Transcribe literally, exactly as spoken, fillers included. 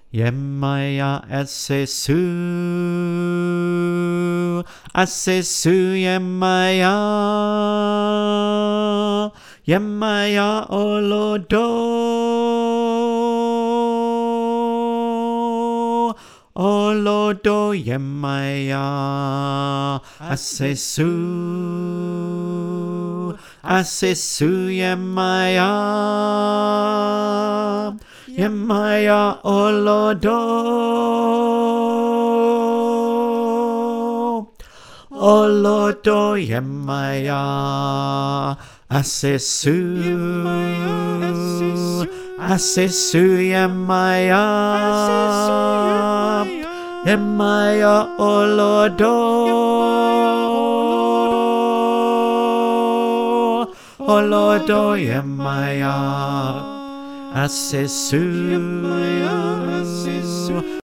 Yemaya asesu, asesu yemaya, yemaya olodo, olodo yemaya asesu, asesu yemaya. Yemaya olodo, olodo yemaya asesu, asesu yemaya, yemaya olodo, olodo yemaya asesu.